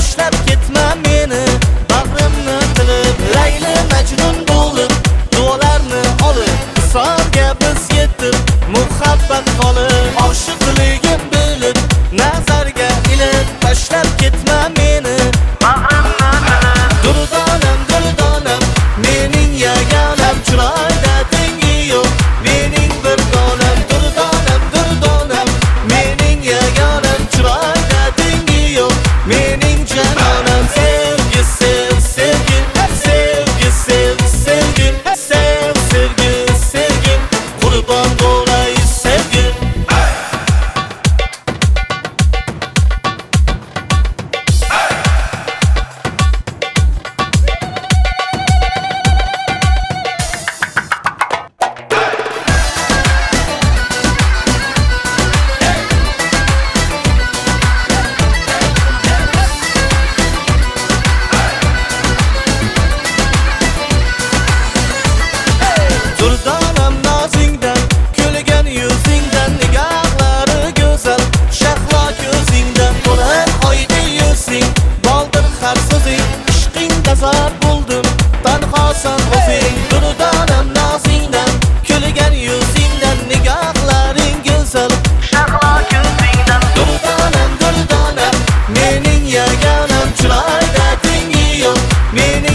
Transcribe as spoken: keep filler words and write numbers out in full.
tashlab ketma meni, bag'rimni tilib Layli Majnun bo'lib, duolarni olib, songa biz yetib, muhabbat qolib, oshiqligim bilib, nazarga ilib, tashlab ketma meni, bag'rimni tilib. Durdonam, durdonam, mening yagonam, chiroyda tengi yo'q, mening bir donam. Durdonam, durdonam, mening yagonam, chiroyda tengi yo'q, mening janonam. Sevgi, sev, sevgi, sevgi, sev, sevgi, sev, sevgi, sevgi, qurbon bo'lay sevgi. Durdonam nozingdan, kulgan yuzingdan, nigohlari go'zal, shahlo ko'zingdan, to'lar oyda yuzing, boldir har so'zing, ishqingda zor bo'ldim, tanhosan o'zing. Durdonam nozingdan, kulgan yuzingdan, nigohlaring go'zal, shahlo ko'zingdan. Durdonam, durdonam, mening yagonam, chiroyda tengi yo'q, mening